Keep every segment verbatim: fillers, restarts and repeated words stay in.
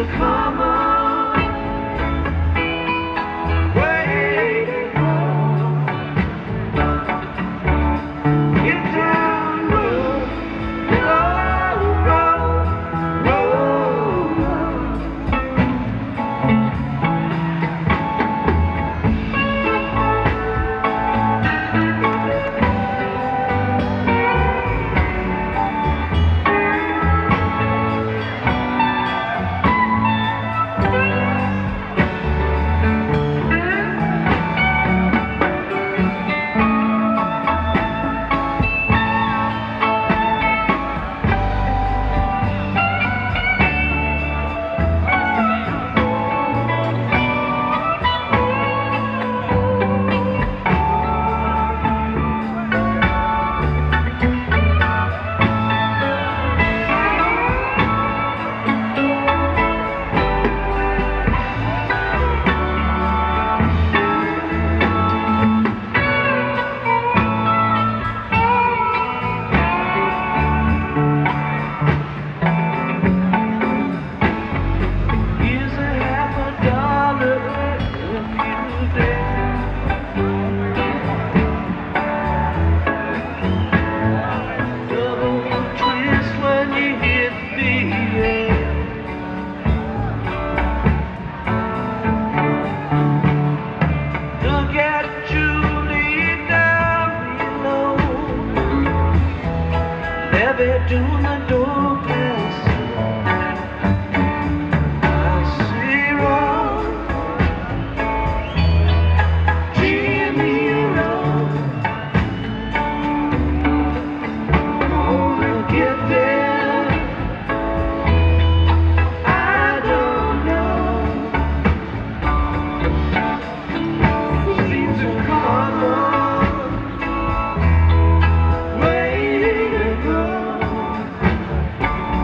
doing the darkness. I see wrong, Jimmy wrong. Gonna get there, I don't know. Seems to come on, way to go.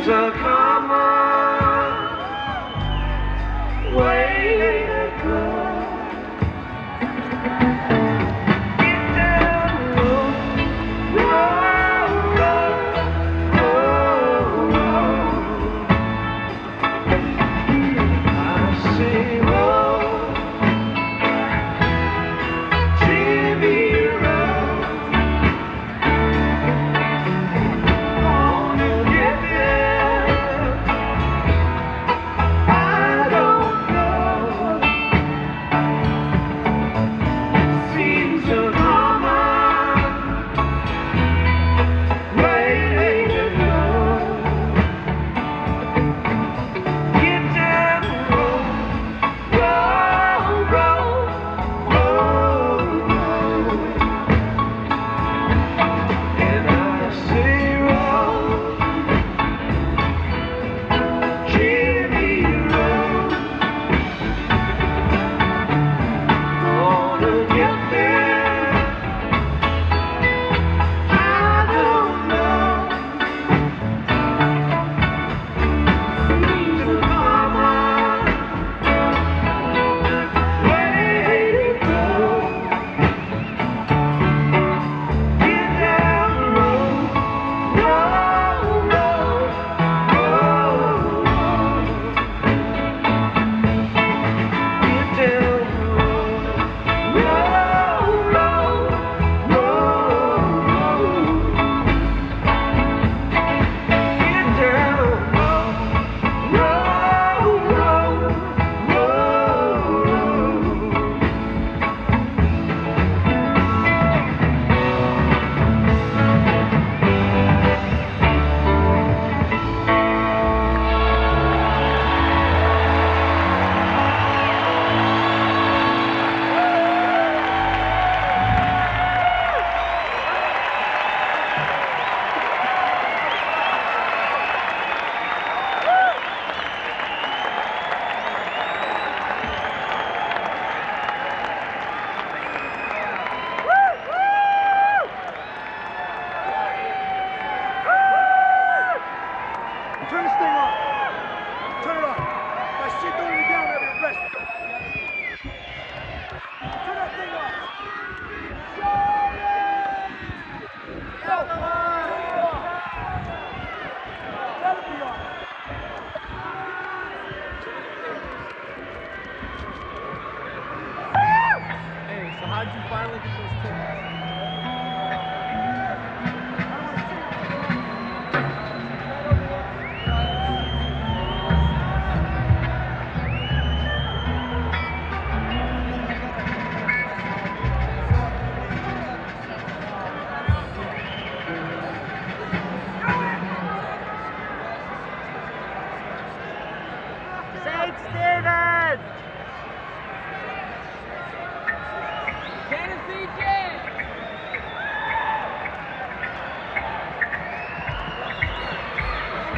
seems a common way to go. Get down the road, road, road, road, road. I say road, Jimmy Road. Gonna get there. I don't know. Seems a common way to go. Get down the road, road, road, road, road. And I say road, Jimmy Road. Gonna get there. I don't know. Seems a common way to go. Get down the road, road, road, road, road. Get down the road, road, road, road, road. Get down the road, road, road, road, road. Turn this thing on. Turn it on. My shit don't even down every rest. Turn that thing on. Shut it! Yo, turn it on. Let it be on. Hey, so how'd you finally get those tickets? Saint Stephen!